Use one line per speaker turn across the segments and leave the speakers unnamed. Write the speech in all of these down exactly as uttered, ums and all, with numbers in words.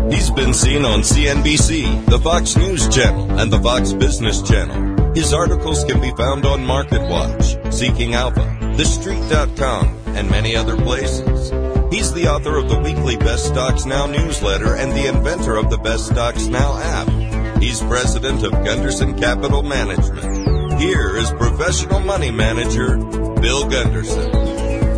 He's been seen on C N B C, the Fox News Channel, and the Fox Business Channel. His articles can be found on MarketWatch, Seeking Alpha, The Street dot com, and many other places. He's the author of the weekly Best Stocks Now newsletter and the inventor of the Best Stocks Now app. He's president of Gunderson Capital Management. Here is professional money manager, Bill Gunderson.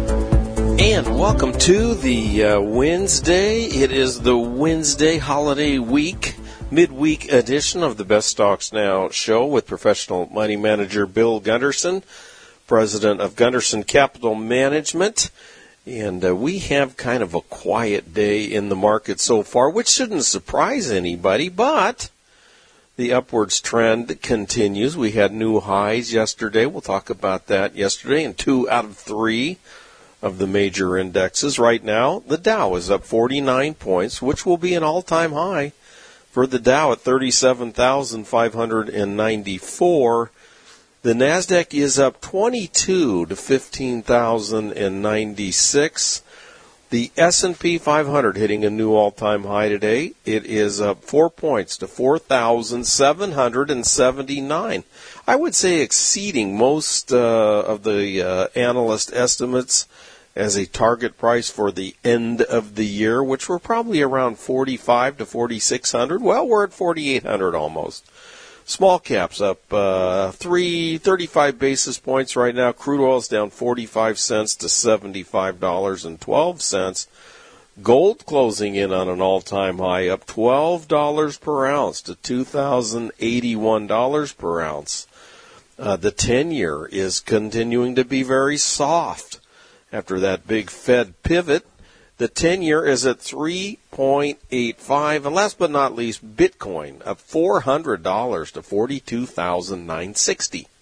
And welcome to the uh, Wednesday. It is the Wednesday holiday week, midweek edition of the Best Stocks Now show with professional money manager Bill Gunderson, president of Gunderson Capital Management. And uh, we have kind of a quiet day in the market so far, which shouldn't surprise anybody, but the upwards trend continues. We had new highs yesterday. We'll talk about that yesterday, and two out of three of the major indexes. Right now, the Dow is up forty-nine points, which will be an all-time high for the Dow at thirty-seven thousand five hundred ninety-four. The Nasdaq is up twenty-two to fifteen thousand ninety-six. The S and P five hundred hitting a new all-time high today. It is up four points to four thousand seven hundred seventy-nine. I would say exceeding most uh, of the uh, analyst estimates as a target price for the end of the year, which were probably around forty-five to forty-six hundred. Well, we're at forty-eight hundred almost. Small caps up uh, three thirty-five basis points right now. Crude oil's down forty-five cents to seventy-five dollars and twelve cents. Gold closing in on an all-time high, up twelve dollars per ounce to two thousand eighty-one dollars per ounce. Uh, the ten-year is continuing to be very soft after that big Fed pivot. The ten-year is at three point eight five. And last but not least, Bitcoin up four hundred dollars to forty-two thousand nine hundred sixty dollars.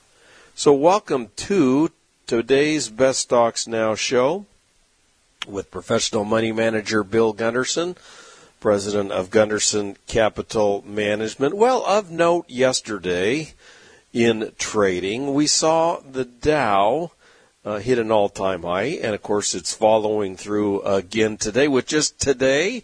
So welcome to today's Best Stocks Now show with professional money manager Bill Gunderson, president of Gunderson Capital Management. Well, of note yesterday in trading, we saw the Dow Uh, hit an all-time high, and of course it's following through again today with just today,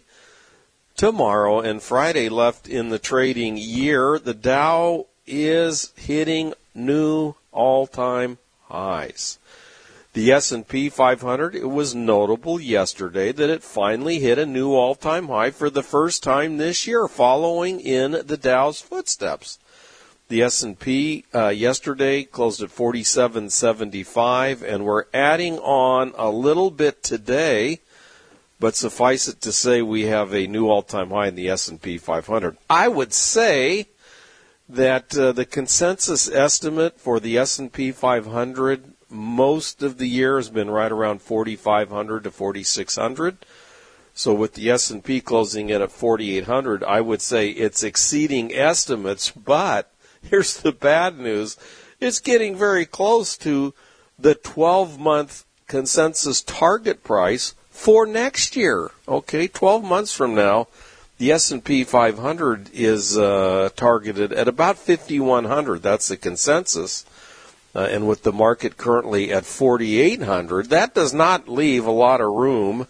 tomorrow, and Friday left in the trading year. The Dow is hitting new all-time highs. The S and P five hundred, it was notable yesterday that it finally hit a new all-time high for the first time this year, following in the Dow's footsteps. The S and P uh, yesterday closed at forty-seven seventy-five, and we're adding on a little bit today, but suffice it to say we have a new all-time high in the S and P five hundred. I would say that uh, the consensus estimate for the S and P five hundred most of the year has been right around forty-five hundred to forty-six hundred. So with the S and P closing in at forty-eight hundred, I would say it's exceeding estimates, but here's the bad news. It's getting very close to the twelve-month consensus target price for next year. Okay, twelve months from now, the S and P five hundred is uh, targeted at about fifty-one hundred. That's the consensus. Uh, and with the market currently at forty-eight hundred, that does not leave a lot of room,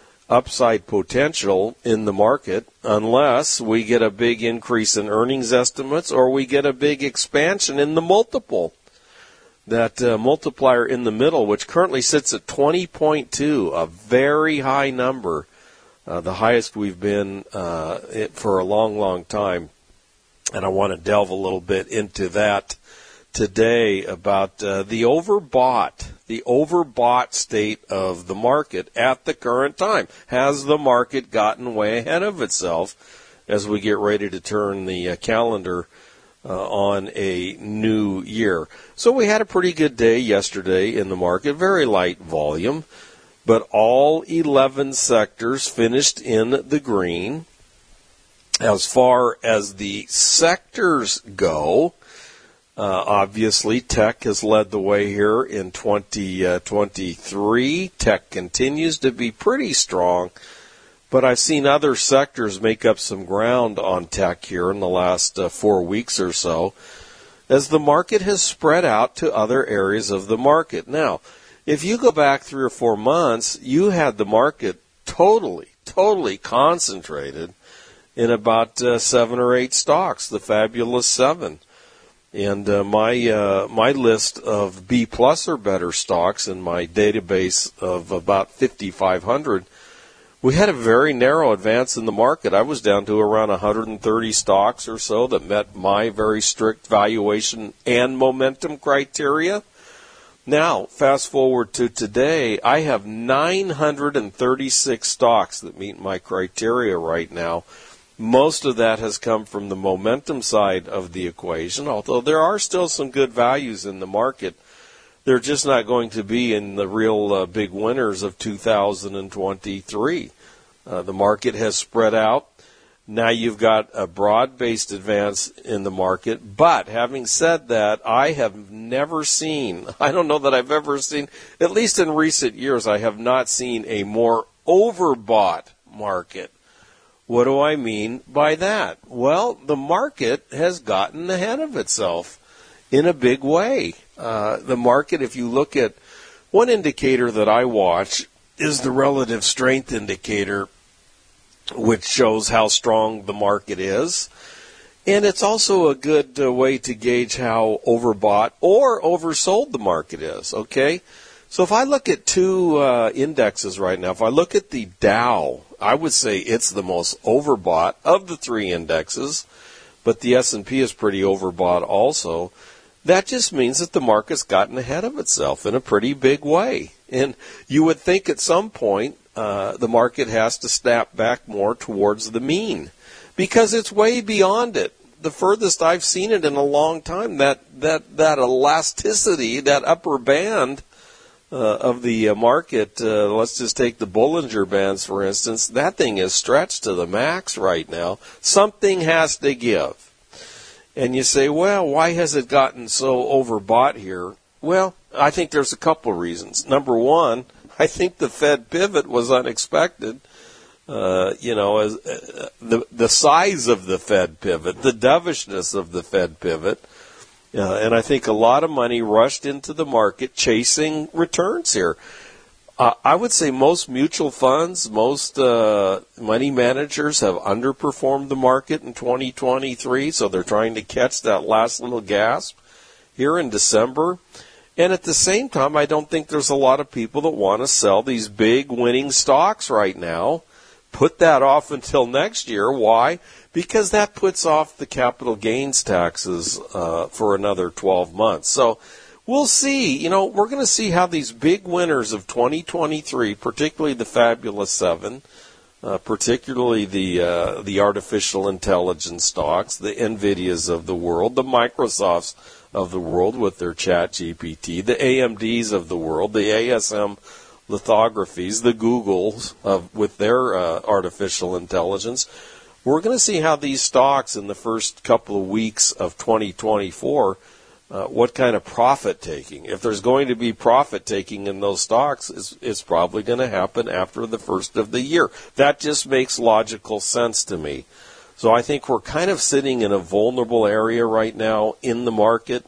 upside potential in the market, unless we get a big increase in earnings estimates or we get a big expansion in the multiple. That uh, multiplier in the middle, which currently sits at twenty point two, a very high number, uh, the highest we've been uh, for a long, long time. And I want to delve a little bit into that today about uh, the overbought, the overbought state of the market at the current time. Has the market gotten way ahead of itself as we get ready to turn the uh, calendar uh, on a new year? So we had a pretty good day yesterday in the market, very light volume, but all eleven sectors finished in the green. As far as the sectors go, Uh, obviously, tech has led the way here in twenty twenty-three. Tech continues to be pretty strong, but I've seen other sectors make up some ground on tech here in the last uh, four weeks or so, as the market has spread out to other areas of the market. Now, if you go back three or four months, you had the market totally, totally concentrated in about uh, seven or eight stocks, the fabulous seven. And uh, my uh, my list of B plus or better stocks in my database of about fifty-five hundred, we had a very narrow advance in the market. I was down to around one hundred thirty stocks or so that met my very strict valuation and momentum criteria. Now, fast forward to today, I have nine hundred thirty-six stocks that meet my criteria right now. Most of that has come from the momentum side of the equation, although there are still some good values in the market. They're just not going to be in the real uh, big winners of two thousand twenty-three. Uh, the market has spread out. Now you've got a broad-based advance in the market. But having said that, I have never seen, I don't know that I've ever seen, at least in recent years, I have not seen a more overbought market. What do I mean by that? Well, the market has gotten ahead of itself in a big way. Uh, the market, if you look at one indicator that I watch, is the relative strength indicator, which shows how strong the market is. And it's also a good uh, way to gauge how overbought or oversold the market is, okay? So if I look at two uh, indexes right now, if I look at the Dow, I would say it's the most overbought of the three indexes, but the S and P is pretty overbought also. That just means that the market's gotten ahead of itself in a pretty big way. And you would think at some point uh, the market has to snap back more towards the mean because it's way beyond it. The furthest I've seen it in a long time, that, that, that elasticity, that upper band Uh, of the uh, market, uh, let's just take the Bollinger Bands, for instance. That thing is stretched to the max right now. Something has to give. And you say, well, why has it gotten so overbought here? Well, I think there's a couple of reasons. Number one, I think the Fed pivot was unexpected. Uh, you know, as, uh, the, the size of the Fed pivot, the dovishness of the Fed pivot. Uh, and I think a lot of money rushed into the market chasing returns here. Uh, I would say most mutual funds, most uh, money managers have underperformed the market in twenty twenty-three, so they're trying to catch that last little gasp here in December. And at the same time, I don't think there's a lot of people that want to sell these big winning stocks right now. Put that off until next year. Why? Because that puts off the capital gains taxes uh, for another twelve months. So we'll see. You know, we're going to see how these big winners of twenty twenty-three, particularly the Fabulous Seven, uh, particularly the uh, the artificial intelligence stocks, the NVIDIAs of the world, the Microsofts of the world with their Chat G P T, the A M Ds of the world, the A S M lithographies, the Googles of with their uh, artificial intelligence. We're going to see how these stocks in the first couple of weeks of twenty twenty-four, uh, what kind of profit taking. If there's going to be profit taking in those stocks, it's, it's probably going to happen after the first of the year. That just makes logical sense to me. So I think we're kind of sitting in a vulnerable area right now in the market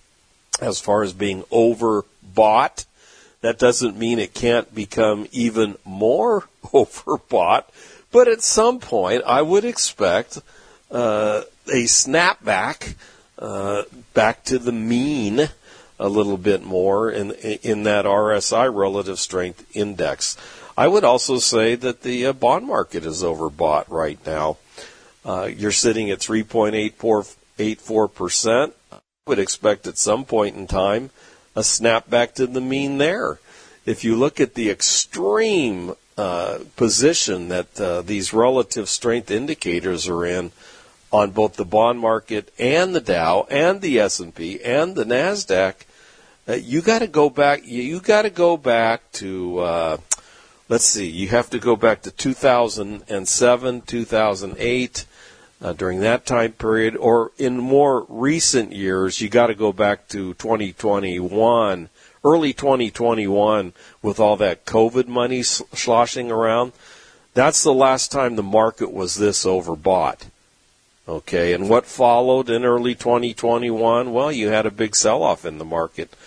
as far as being overbought. That doesn't mean it can't become even more overbought. But at some point, I would expect uh, a snapback uh, back to the mean a little bit more in in that R S I relative strength index. I would also say that the uh, bond market is overbought right now. Uh, you're sitting at three point eight four percent. I would expect at some point in time a snapback to the mean there. If you look at the extreme Uh, position that uh, these relative strength indicators are in on both the bond market and the Dow and the S and P and the NASDAQ, uh, you got to go back. You, you got to go back to. Uh, let's see. You have to go back to two thousand seven, two thousand eight. Uh, during that time period, or in more recent years, you got to go back to twenty twenty-one. Early twenty twenty-one, with all that COVID money sloshing around, that's the last time the market was this overbought. Okay, and what followed in early twenty twenty-one? Well, you had a big sell-off in the market.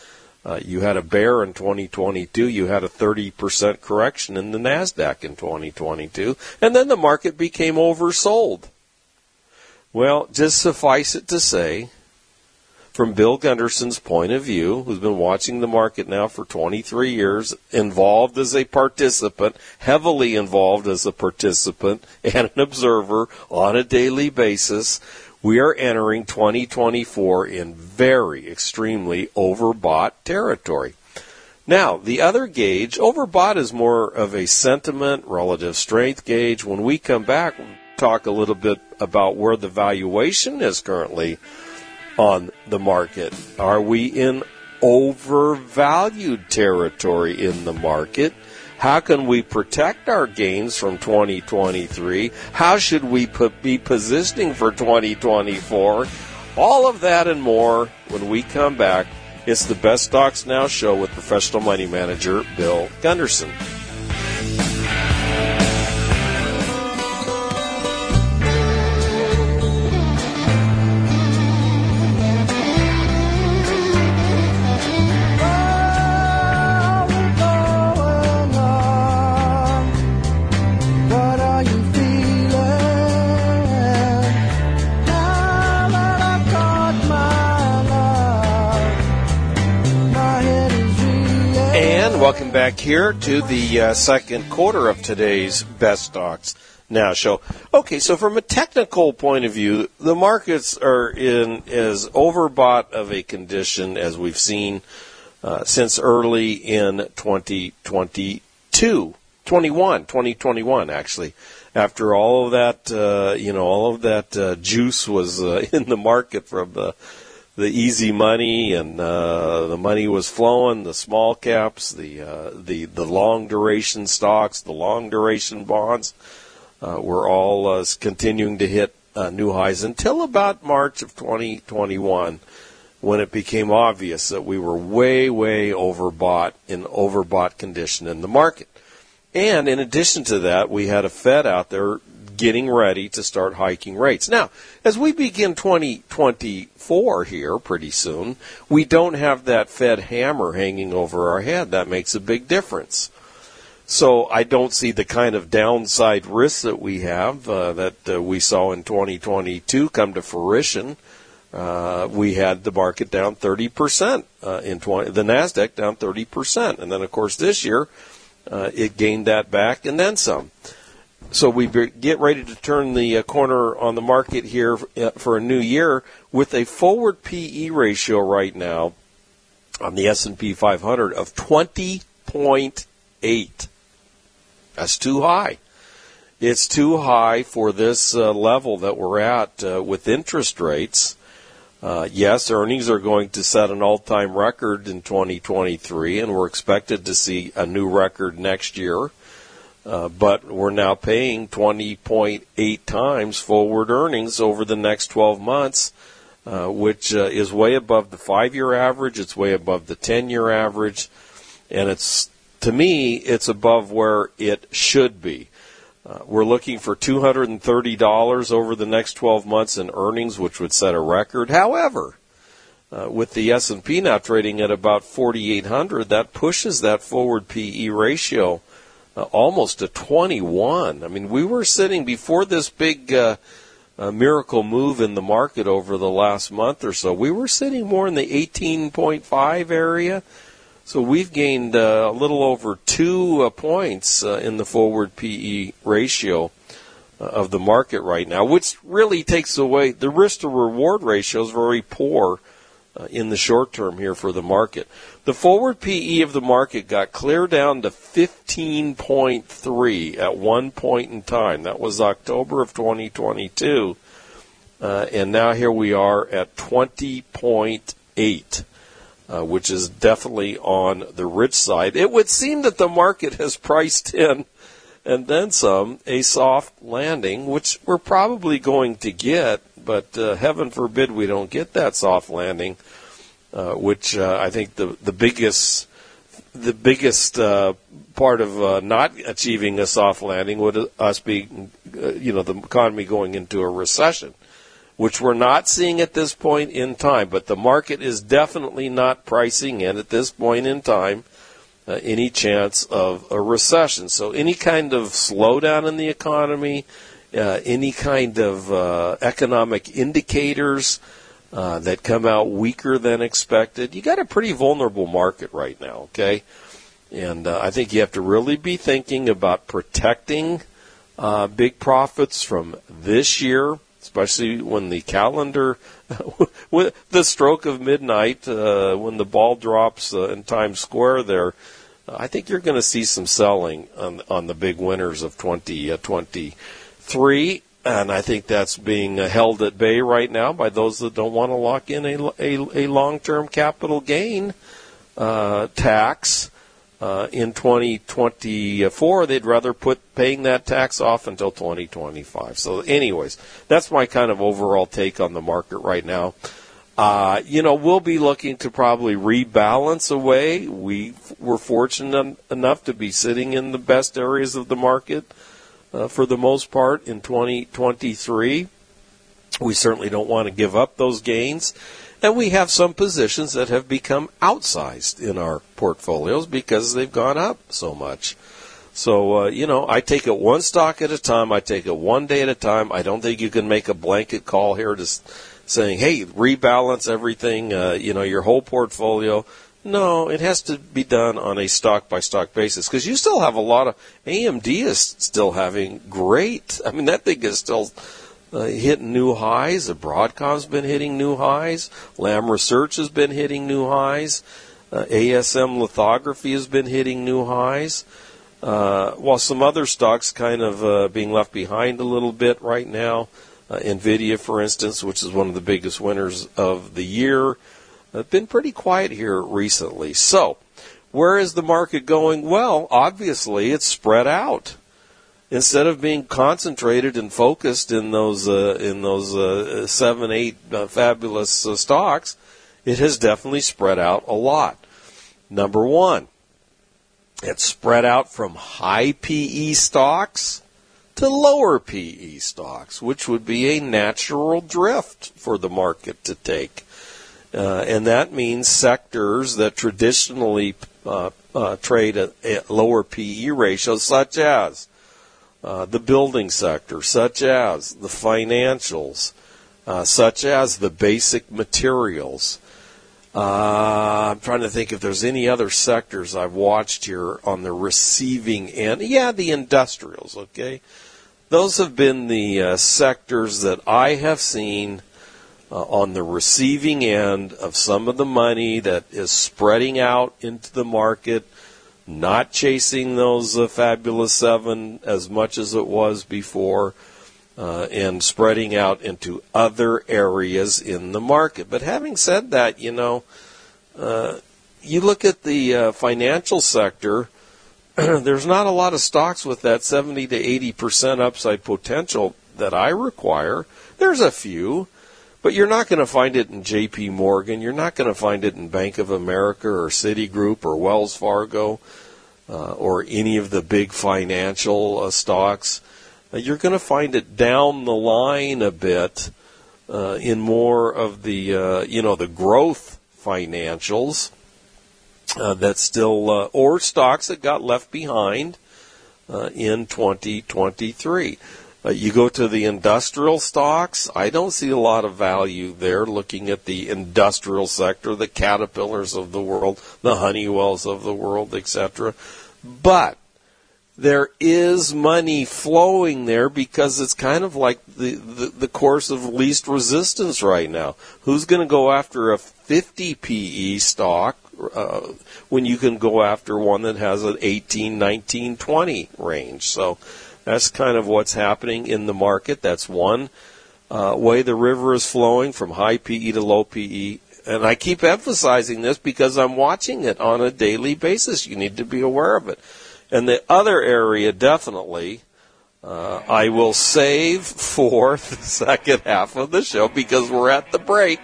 Uh, you had a bear in twenty twenty-two. You had a thirty percent correction in the NASDAQ in twenty twenty-two. And then the market became oversold. Well, just suffice it to say, from Bill Gunderson's point of view, who's been watching the market now for twenty-three years, involved as a participant, heavily involved as a participant and an observer on a daily basis, we are entering twenty twenty-four in very extremely overbought territory. Now, the other gauge, overbought is more of a sentiment, relative strength gauge. When we come back, we'll talk a little bit about where the valuation is currently on the market. Are we in overvalued territory in the market? How can we protect our gains from twenty twenty-three? How should we put, be positioning for twenty twenty-four? All of that and more when we come back. It's the Best Stocks Now show with professional money manager Bill Gunderson. Welcome back here to the uh, second quarter of today's Best Stocks Now show. Okay, so from a technical point of view, the markets are in as overbought of a condition as we've seen uh, since early in twenty twenty-two, twenty-one, twenty twenty-one actually. After all of that, uh, you know, all of that uh, juice was uh, in the market from the the easy money, and uh, the money was flowing. The small caps, the uh, the the long duration stocks, the long duration bonds uh, were all uh, continuing to hit uh, new highs until about March of twenty twenty-one, when it became obvious that we were way, way overbought in overbought condition in the market. And in addition to that, we had a Fed out there getting ready to start hiking rates. Now, as we begin twenty twenty-four here pretty soon, we don't have that Fed hammer hanging over our head. That makes a big difference. So I don't see the kind of downside risks that we have, uh, that uh, we saw in twenty twenty-two come to fruition. Uh, we had the market down thirty percent, uh, in twenty, the NASDAQ down thirty percent. And then, of course, this year, uh, it gained that back and then some. So we get ready to turn the corner on the market here for a new year with a forward P E ratio right now on the S and P five hundred of twenty point eight. That's too high. It's too high for this uh, level that we're at uh, with interest rates. Uh, yes, earnings are going to set an all-time record in twenty twenty-three, and we're expected to see a new record next year. Uh, but we're now paying twenty point eight times forward earnings over the next twelve months, uh, which uh, is way above the five-year average. It's way above the ten-year average. And it's, to me, it's above where it should be. Uh, we're looking for two hundred thirty dollars over the next twelve months in earnings, which would set a record. However, uh, with the S and P now trading at about forty-eight hundred, that pushes that forward P E ratio Uh, almost a twenty-one. I mean, we were sitting before this big uh, uh, miracle move in the market over the last month or so. We were sitting more in the eighteen point five area. So we've gained uh, a little over two uh, points uh, in the forward P E ratio uh, of the market right now, which really takes away the risk to reward ratio is very poor uh, in the short term here for the market. The forward P E of the market got clear down to fifteen point three at one point in time. That was October of twenty twenty-two. Uh, and now here we are at twenty point eight, uh, which is definitely on the rich side. It would seem that the market has priced in, and then some, a soft landing, which we're probably going to get, but uh, heaven forbid we don't get that soft landing. Uh, which uh, I think the the biggest the biggest uh, part of uh, not achieving a soft landing would us be, uh, you know, the economy going into a recession, which we're not seeing at this point in time. But the market is definitely not pricing in at this point in time uh, any chance of a recession. So any kind of slowdown in the economy, uh, any kind of uh, economic indicators uh, that come out weaker than expected, you got a pretty vulnerable market right now, okay? And uh, I think you have to really be thinking about protecting uh, big profits from this year, especially when the calendar, with the stroke of midnight, uh, when the ball drops uh, in Times Square there, I think you're going to see some selling on, on the big winners of twenty twenty-three. And I think that's being uh, held at bay right now by those that don't want to lock in a, a, a long-term capital gain uh, tax. Uh, in twenty twenty-four, they'd rather put paying that tax off until twenty twenty-five. So anyways, that's my kind of overall take on the market right now. Uh, you know, we'll be looking to probably rebalance away. We were fortunate enough to be sitting in the best areas of the market uh, for the most part in twenty twenty-three. We certainly don't want to give up those gains. And we have some positions that have become outsized in our portfolios because they've gone up so much. So, uh, you know, I take it one stock at a time. I take it one day at a time. I don't think you can make a blanket call here to saying, hey, rebalance everything, uh, you know, your whole portfolio. No, it has to be done on a stock-by-stock basis because you still have a lot of – A M D is still having great – I mean, that thing is still – Uh, hitting new highs. The Broadcom's been hitting new highs. Lam Research has been hitting new highs. Uh, A S M Lithography has been hitting new highs. Uh, while some other stocks kind of uh, being left behind a little bit right now. Uh, Nvidia, for instance, which is one of the biggest winners of the year, uh, been pretty quiet here recently. So, where is the market going? Well, obviously, it's spread out. Instead of being concentrated and focused in those uh, in those uh, seven, eight uh, fabulous uh, stocks, it has definitely spread out a lot. Number one, it's spread out from high P E stocks to lower P E stocks, which would be a natural drift for the market to take. Uh, and that means sectors that traditionally uh, uh, trade at, at lower P E ratios, such as Uh, the building sector, such as the financials, uh, such as the basic materials. Uh, I'm trying to think if there's any other sectors I've watched here on the receiving end. Yeah, the industrials, okay? Those have been the uh, sectors that I have seen uh, on the receiving end of some of the money that is spreading out into the market, not chasing those uh, fabulous seven as much as it was before, uh, and spreading out into other areas in the market. But having said that, you know, uh, you look at the uh, financial sector, there's not a lot of stocks with that seventy to eighty percent upside potential that I require. There's a few, but you're not going to find it in J P Morgan. You're not going to find it in Bank of America or Citigroup or Wells Fargo uh, or any of the big financial uh, stocks. Uh, you're going to find it down the line a bit uh, in more of the, uh, you know, the growth financials uh, that still, uh, or stocks that got left behind uh, in twenty twenty-three. Uh, you go to the industrial stocks, I don't see a lot of value there looking at the industrial sector, the Caterpillars of the world, the Honeywells of the world, et cetera. But there is money flowing there because it's kind of like the, the, the course of least resistance right now. Who's going to go after a fifty P E stock uh, when you can go after one that has an eighteen, nineteen, twenty range? So that's kind of what's happening in the market. That's one uh, way the river is flowing from high P E to low P E. And I keep emphasizing this because I'm watching it on a daily basis. You need to be aware of it. And the other area, definitely, uh, I will save for the second half of the show because we're at the break.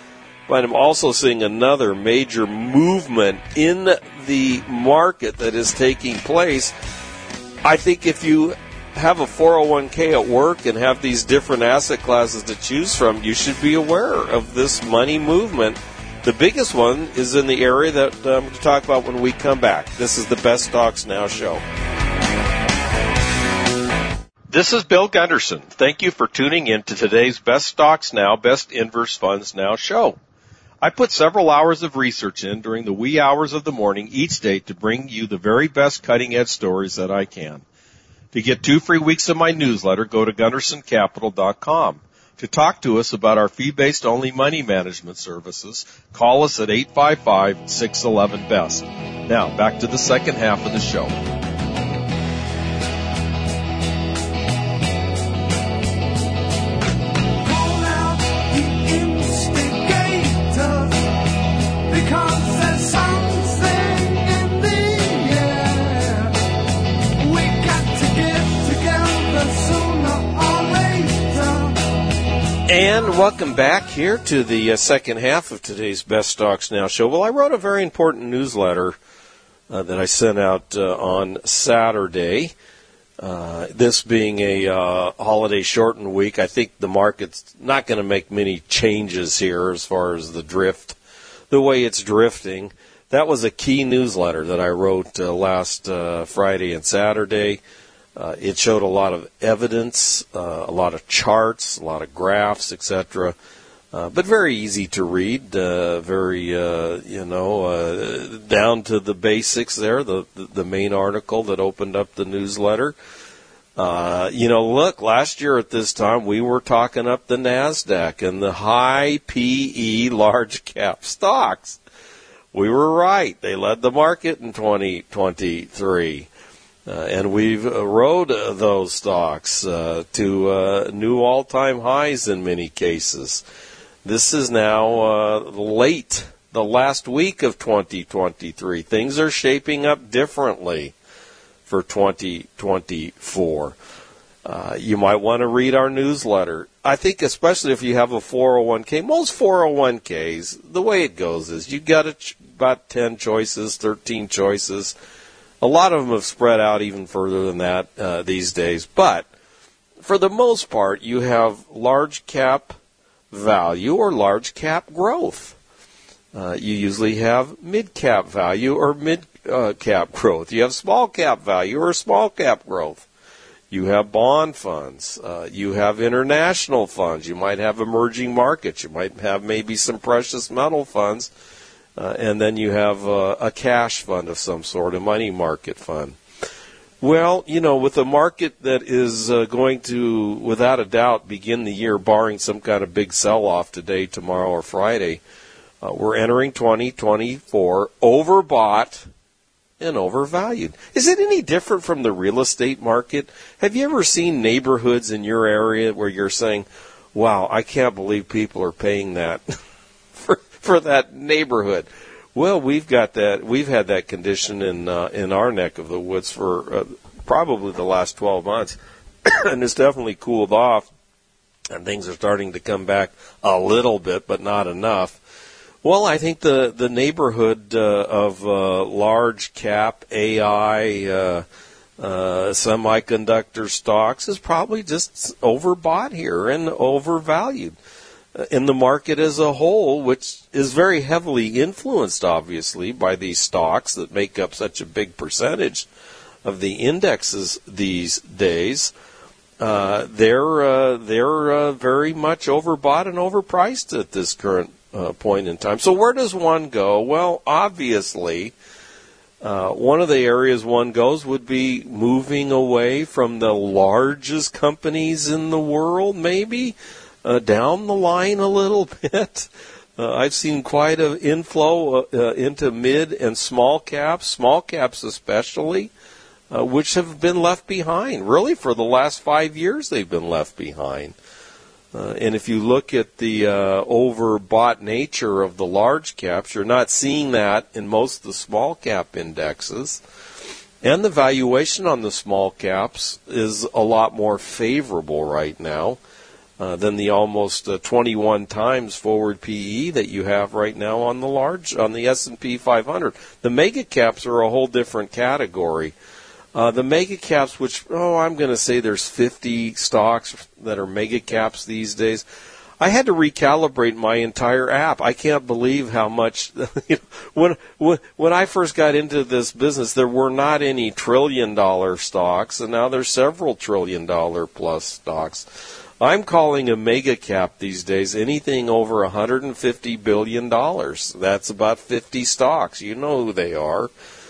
But I'm also seeing another major movement in the market that is taking place. I think if you have a four oh one k at work and have these different asset classes to choose from, you should be aware of this money movement. The biggest one is in the area that I'm going to talk about when we come back. This is the Best Stocks Now show. This is Bill Gunderson. Thank you for tuning in to today's Best Stocks Now, Best Inverse Funds Now show. I put several hours of research in during the wee hours of the morning each day to bring you the very best cutting-edge stories that I can. To get two free weeks of my newsletter, go to gunderson capital dot com. To talk to us about our fee-based only money management services, call us at eight five five, six one one, B E S T. Now, back to the second half of the show. And welcome back here to the uh, second half of today's Best Stocks Now show. Well, I wrote a very important newsletter uh, that I sent out uh, on Saturday. Uh, this being a uh, holiday shortened week, I think the market's not going to make many changes here as far as the drift, the way it's drifting. That was a key newsletter that I wrote uh, last uh, Friday and Saturday. Uh, it showed a lot of evidence, uh, a lot of charts, a lot of graphs, et cetera, uh, but very easy to read, uh, very, uh, you know, uh, down to the basics there, the, the main article that opened up the newsletter. Uh, you know, look, last year at this time, we were talking up the NASDAQ and the high P E large cap stocks. We were right. They led the market in twenty twenty-three. Uh, and we've uh, rode uh, those stocks uh, to uh, new all-time highs in many cases. This is now uh, late, the last week of twenty twenty-three. Things are shaping up differently for twenty twenty-four. Uh, you might want to read our newsletter. I think especially if you have a four oh one k, most four oh one k's, the way it goes is you got a ch- about ten choices, thirteen choices. A lot of them have spread out even further than that uh, these days. But for the most part, you have large cap value or large cap growth. Uh, you usually have mid cap value or mid uh, cap growth. You have small cap value or small cap growth. You have bond funds. Uh, you have international funds. You might have emerging markets. You might have maybe some precious metal funds. Uh, and then you have uh, a cash fund of some sort, a money market fund. Well, you know, with a market that is uh, going to, without a doubt, begin the year, barring some kind of big sell-off today, tomorrow, or Friday, uh, we're entering twenty twenty-four overbought and overvalued. Is it any different from the real estate market? Have you ever seen neighborhoods in your area where you're saying, wow, I can't believe people are paying that for for that neighborhood? Well, we've got that. We've had that condition in uh, in our neck of the woods for uh, probably the last twelve months, and it's definitely cooled off, and things are starting to come back a little bit, but not enough. Well, I think the the neighborhood uh, of uh, large cap A I uh, uh, semiconductor stocks is probably just overbought here and overvalued. In the market as a whole, which is very heavily influenced, obviously, by these stocks that make up such a big percentage of the indexes these days, uh, they're uh, they're uh, very much overbought and overpriced at this current uh, point in time. So where does one go? Well, obviously, uh, one of the areas one goes would be moving away from the largest companies in the world, maybe. Uh, down the line a little bit. Uh, I've seen quite an inflow uh, uh, into mid and small caps, small caps especially, uh, which have been left behind. Really, for the last five years, they've been left behind. Uh, and if you look at the uh, overbought nature of the large caps, you're not seeing that in most of the small cap indexes. And the valuation on the small caps is a lot more favorable right now. Uh, than the almost uh, twenty-one times forward P E that you have right now on the large on the S and P five hundred. The mega caps are a whole different category. Uh, the mega caps, which, oh, I'm going to say there's fifty stocks that are mega caps these days. I had to recalibrate my entire app. I can't believe how much, you know, when, when, when I first got into this business, there were not any trillion dollar stocks, and now there's several trillion dollar plus stocks. I'm calling a mega cap these days anything over one hundred fifty billion dollars. That's about fifty stocks. You know who they are.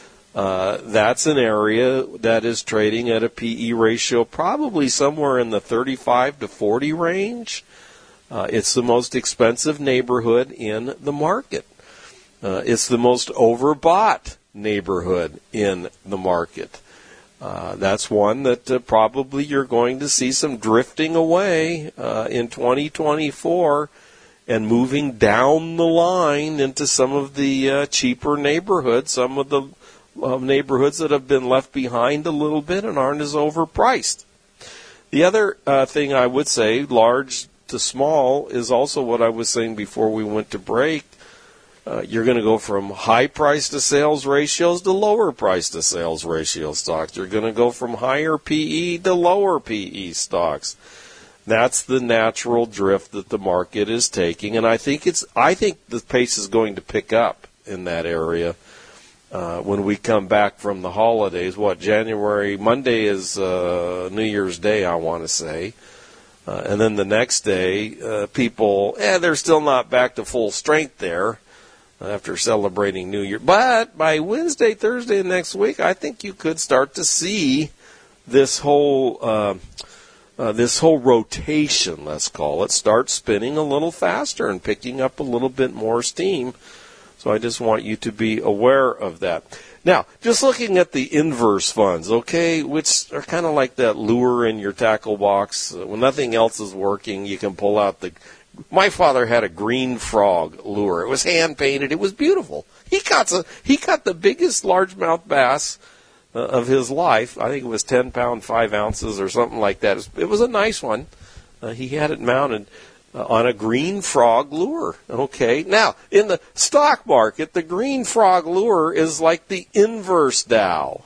Uh, that's an area that is trading at a P E ratio probably somewhere in the thirty-five to forty range. Uh, it's the most expensive neighborhood in the market. Uh, it's the most overbought neighborhood in the market. Uh, that's one that uh, probably you're going to see some drifting away uh, in twenty twenty-four and moving down the line into some of the uh, cheaper neighborhoods, some of the uh, neighborhoods that have been left behind a little bit and aren't as overpriced. The other uh, thing I would say, large to small, is also what I was saying before we went to break. Uh, you're going to go from high price to sales ratios to lower price to sales ratio stocks. You're going to go from higher P E to lower P E stocks. That's the natural drift that the market is taking, and I think it's. I think the pace is going to pick up in that area uh, when we come back from the holidays. What, January, Monday is uh, New Year's Day, I want to say. Uh, and then the next day, uh, people, eh, they're still not back to full strength there after celebrating New Year. But by Wednesday, Thursday next week, I think you could start to see this whole uh, uh, this whole rotation, let's call it, start spinning a little faster and picking up a little bit more steam. So I just want you to be aware of that. Now, just looking at the inverse funds, okay, which are kind of like that lure in your tackle box. When nothing else is working, you can pull out the... My father had a green frog lure. It was hand-painted. It was beautiful. He caught, a, he caught the biggest largemouth bass uh, of his life. I think it was ten pound, five ounces or something like that. It was, it was a nice one. Uh, he had it mounted Uh, on a green frog lure. Okay. Now, in the stock market, the green frog lure is like the inverse Dow.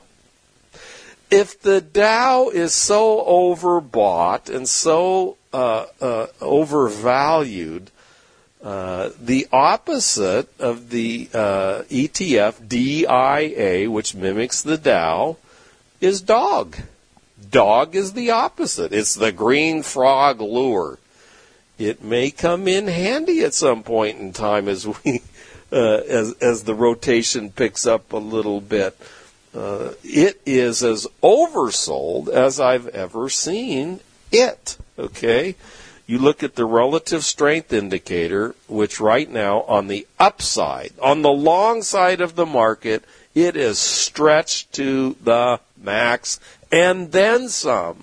If the Dow is so overbought and so uh, uh, overvalued, uh, the opposite of the uh, E T F, D I A, which mimics the Dow, is dog. Dog is the opposite. It's the green frog lure. It may come in handy at some point in time as we, uh, as as the rotation picks up a little bit. Uh, it is as oversold as I've ever seen it. Okay, you look at the relative strength indicator, which right now on the upside, on the long side of the market, it is stretched to the max and then some.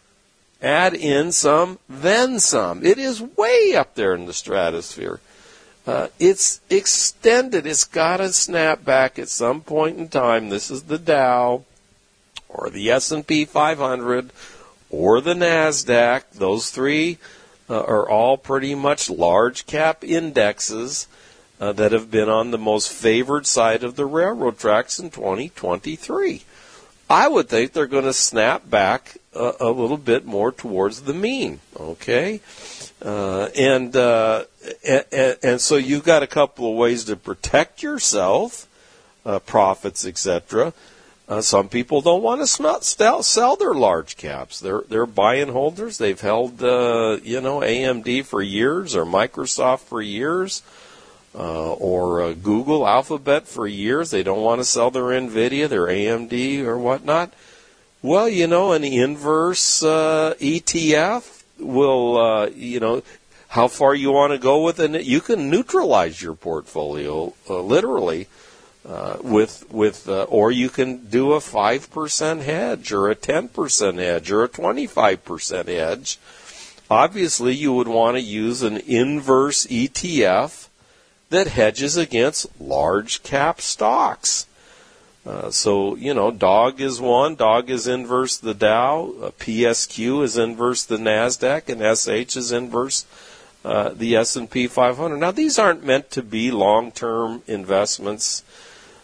Add in some, then some. It is way up there in the stratosphere. Uh, it's extended. It's got to snap back at some point in time. This is the Dow or the S and P five hundred or the NASDAQ. Those three uh, are all pretty much large cap indexes uh, that have been on the most favored side of the railroad tracks in twenty twenty-three. I would think they're going to snap back a, a little bit more towards the mean, okay? Uh, and, uh, and and so you've got a couple of ways to protect yourself, uh, profits, et cetera. Uh, some people don't want to sell, sell their large caps. They're they're buy and holders. They've held, uh, you know, A M D for years or Microsoft for years. Uh, or uh, Google, Alphabet for years. They don't want to sell their NVIDIA, their A M D, or whatnot. Well, you know, an inverse uh, E T F will, uh, you know, how far you want to go with it. You can neutralize your portfolio, uh, literally, uh, with, with uh, or you can do a five percent hedge, or a ten percent hedge, or a twenty-five percent hedge. Obviously, you would want to use an inverse E T F that hedges against large cap stocks. Uh, so, you know, dog is one. Dog is inverse the Dow. Uh, P S Q is inverse the NASDAQ. And S H is inverse uh, the S and P five hundred. Now, these aren't meant to be long-term investments.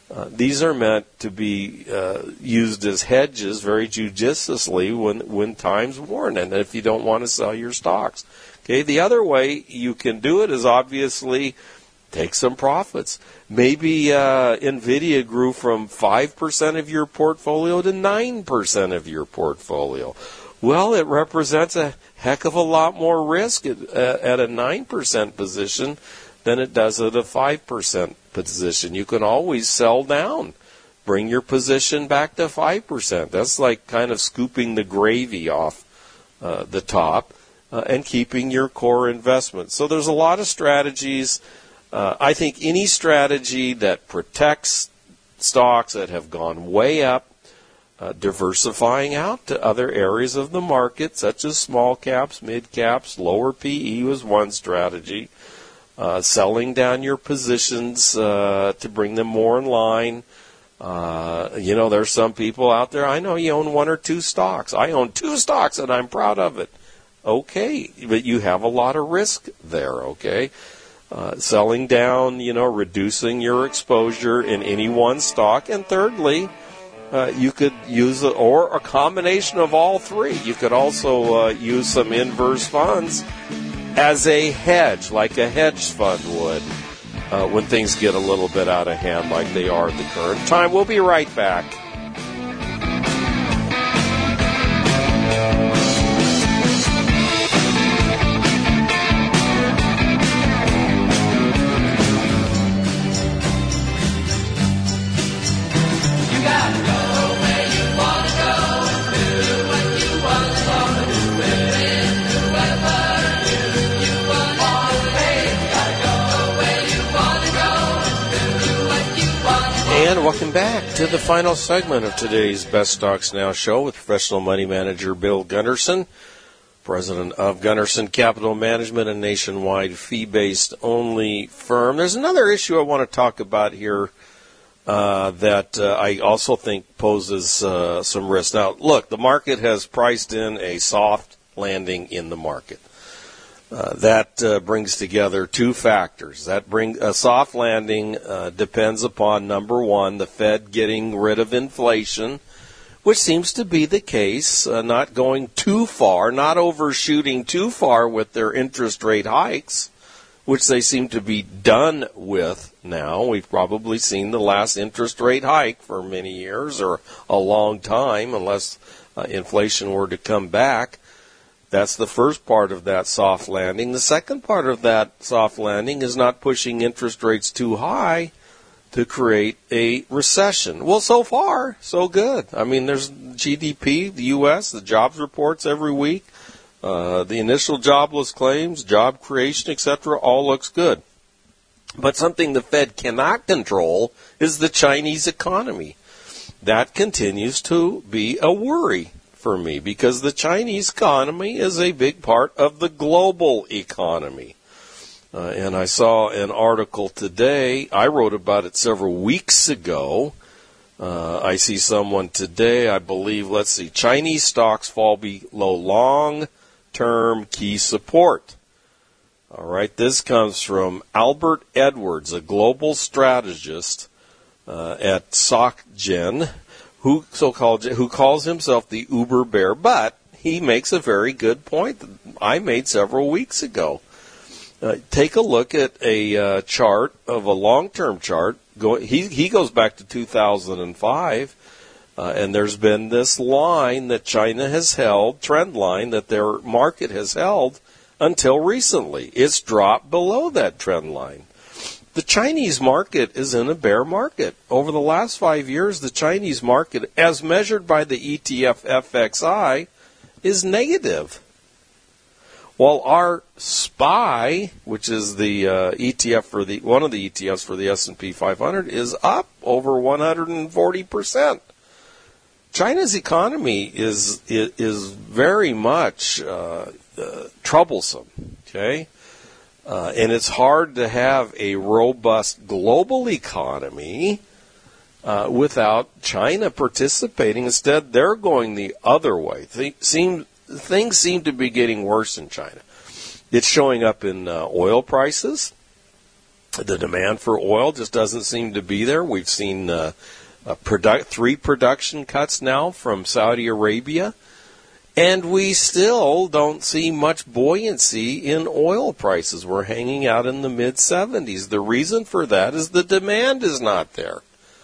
Uh, these are meant to be uh, used as hedges very judiciously when, when times warrant, and if you don't want to sell your stocks. Okay, the other way you can do it is obviously take some profits. Maybe uh, NVIDIA grew from five percent of your portfolio to nine percent of your portfolio. Well, it represents a heck of a lot more risk at, uh, at a nine percent position than it does at a five percent position. You can always sell down. Bring your position back to five percent. That's like kind of scooping the gravy off uh, the top uh, and keeping your core investment. So there's a lot of strategies. Uh, I think any strategy that protects stocks that have gone way up, uh, diversifying out to other areas of the market, such as small caps, mid caps, lower P E was one strategy. Uh, selling down your positions uh, to bring them more in line. Uh, you know, there's some people out there, I know you own one or two stocks. I own two stocks and I'm proud of it. Okay, but you have a lot of risk there, okay? Uh, selling down, you know, reducing your exposure in any one stock. And thirdly, uh, you could use, a, or a combination of all three. You could also uh, use some inverse funds as a hedge, like a hedge fund would, uh, when things get a little bit out of hand like they are at the current time. We'll be right back. And welcome back to the final segment of today's Best Stocks Now show with professional money manager Bill Gunderson, president of Gunderson Capital Management, a nationwide fee-based only firm. There's another issue I want to talk about here uh, that uh, I also think poses uh, some risk. Now, look, the market has priced in a soft landing in the market. Uh, that uh, brings together two factors. That bring a soft landing uh, depends upon, number one, the Fed getting rid of inflation, which seems to be the case, uh, not going too far, not overshooting too far with their interest rate hikes, which they seem to be done with now. We've probably seen the last interest rate hike for many years or a long time, unless uh, inflation were to come back. That's the first part of that soft landing. The second part of that soft landing is not pushing interest rates too high to create a recession. Well, so far, so good. I mean, there's G D P, the U S, the jobs reports every week, uh, the initial jobless claims, job creation, et cetera, all looks good. But something the Fed cannot control is the Chinese economy. That continues to be a worry for me, because the Chinese economy is a big part of the global economy. Uh, and I saw an article today. I wrote about it several weeks ago. Uh, I see someone today, I believe, let's see, Chinese stocks fall below long-term key support. All right, this comes from Albert Edwards, a global strategist uh, at SocGen, who so-called who calls himself the Uber Bear, but he makes a very good point that I made several weeks ago. Uh, take a look at a uh, chart of a long-term chart. Go, he he goes back to two thousand five, uh, and there's been this line that China has held, trend line that their market has held until recently. It's dropped below that trend line. The Chinese market is in a bear market. Over the last five years, the Chinese market, as measured by the E T F F X I, is negative. While our S P Y, which is the uh, E T F for the one of the E T Fs for the S and P five hundred, is up over one hundred forty percent. China's economy is is, is very much uh, uh, troublesome. Okay. Uh, and it's hard to have a robust global economy uh, without China participating. Instead, they're going the other way. Th- seem, things seem to be getting worse in China. It's showing up in uh, oil prices. The demand for oil just doesn't seem to be there. We've seen uh, a produ- three production cuts now from Saudi Arabia, and we still don't see much buoyancy in oil prices. We're hanging out in the mid seventies. The reason for that is the demand is not there.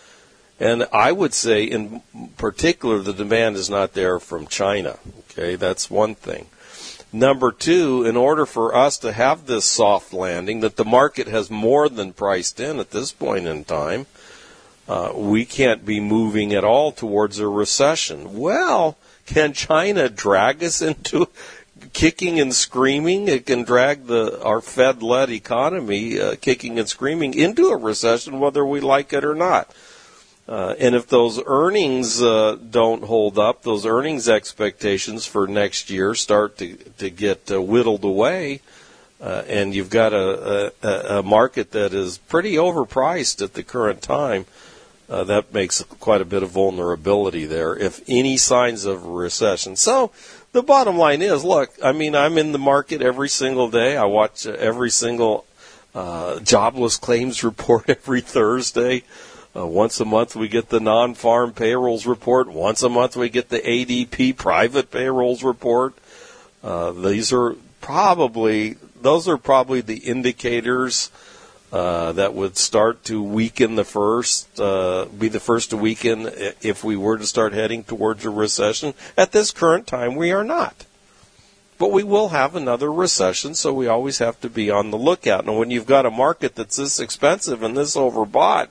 And I would say in particular the demand is not there from China. Okay, that's one thing. Number two, in order for us to have this soft landing that the market has more than priced in at this point in time, uh, we can't be moving at all towards a recession. Well, can China drag us into kicking and screaming? It can drag the our Fed-led economy uh, kicking and screaming into a recession whether we like it or not. Uh, and if those earnings uh, don't hold up, those earnings expectations for next year start to, to get uh, whittled away, uh, and you've got a, a, a market that is pretty overpriced at the current time, uh, that makes quite a bit of vulnerability there, if any signs of a recession. So the bottom line is, look, I mean, I'm in the market every single day. I watch every single uh, jobless claims report every Thursday. Uh, once a month we get the non-farm payrolls report. Once a month we get the A D P private payrolls report. Uh, these are probably, those are probably the indicators uh, that would start to weaken the first, uh, be the first to weaken if we were to start heading towards a recession. At this current time we are not. But we will have another recession, so we always have to be on the lookout. And when you've got a market that's this expensive and this overbought,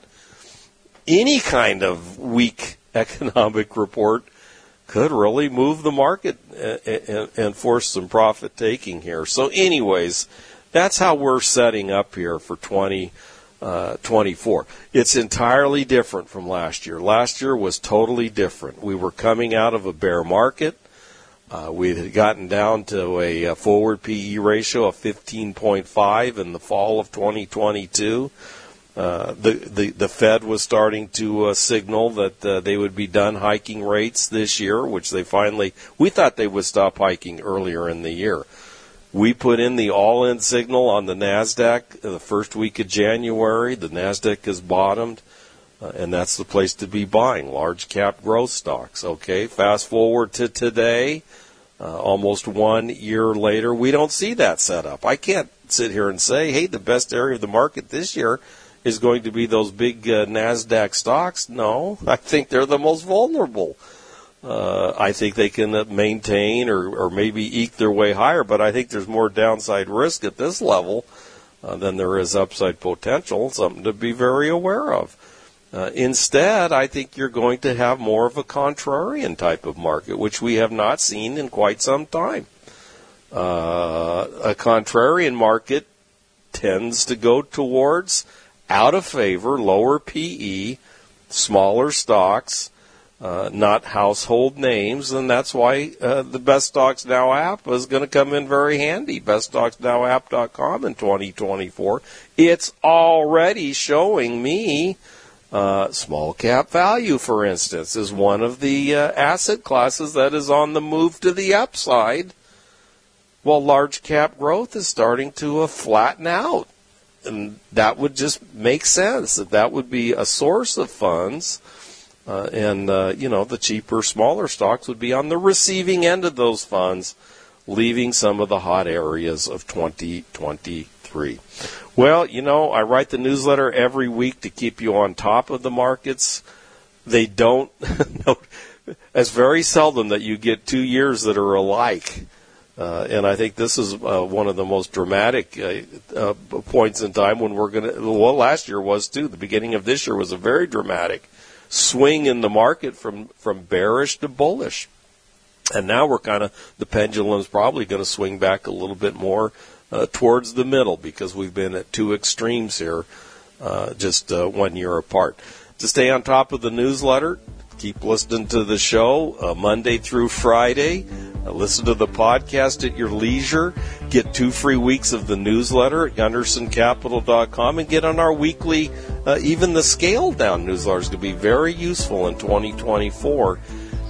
any kind of weak economic report could really move the market and, and force some profit taking here. So anyways, that's how we're setting up here for twenty twenty-four. It's entirely different from last year. Last year was totally different. We were coming out of a bear market. Uh, we had gotten down to a, a forward P E ratio of fifteen point five in the fall of twenty twenty-two. Uh, the, the, the Fed was starting to uh, signal that uh, they would be done hiking rates this year, which they finally, we thought they would stop hiking earlier in the year. We put in the all-in signal on the NASDAQ the first week of January. The NASDAQ has bottomed, uh, and that's the place to be buying, large cap growth stocks. Okay, fast forward to today, uh, almost one year later, we don't see that setup. I can't sit here and say, hey, the best area of the market this year is going to be those big uh, NASDAQ stocks. No, I think they're the most vulnerable. Uh, I think they can uh, maintain or, or maybe eke their way higher, but I think there's more downside risk at this level uh, than there is upside potential, something to be very aware of. Uh, instead, I think you're going to have more of a contrarian type of market, which we have not seen in quite some time. Uh, a contrarian market tends to go towards out of favor, lower P E, smaller stocks, uh, not household names, and that's why uh, the Best Stocks Now app is going to come in very handy. best stocks now app dot com in twenty twenty-four. It's already showing me uh, small cap value, for instance, is one of the uh, asset classes that is on the move to the upside, while large cap growth is starting to uh, flatten out. And that would just make sense, that that would be a source of funds, uh, and, uh, you know, the cheaper, smaller stocks would be on the receiving end of those funds, leaving some of the hot areas of twenty twenty-three. Well, you know, I write the newsletter every week to keep you on top of the markets. They don't, no, it's very seldom that you get two years that are alike. Uh, and I think this is uh, one of the most dramatic uh, uh, points in time when we're going to, well, last year was too. The beginning of this year was a very dramatic swing in the market from, from bearish to bullish. And now we're kind of, the pendulum's probably going to swing back a little bit more uh, towards the middle because we've been at two extremes here uh, just uh, one year apart. To stay on top of the newsletter, keep listening to the show uh, Monday through Friday. Uh, listen to the podcast at your leisure. Get two free weeks of the newsletter at gunderson capital dot com and get on our weekly, uh, even the scaled down newsletter is going to be very useful in twenty twenty-four.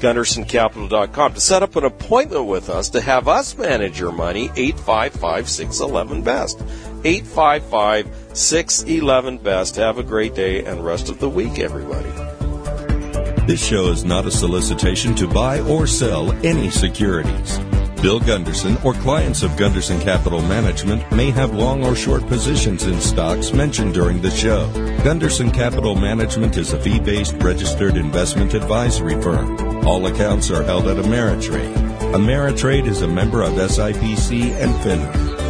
Gunderson Capital dot com. To set up an appointment with us to have us manage your money, eight five five, six one one, B E S T. eight five five, six one one, B E S T. Have a great day and rest of the week, everybody.
This show is not a solicitation to buy or sell any securities. Bill Gunderson or clients of Gunderson Capital Management may have long or short positions in stocks mentioned during the show. Gunderson Capital Management is a fee-based registered investment advisory firm. All accounts are held at Ameritrade. Ameritrade is a member of S I P C and FINRA.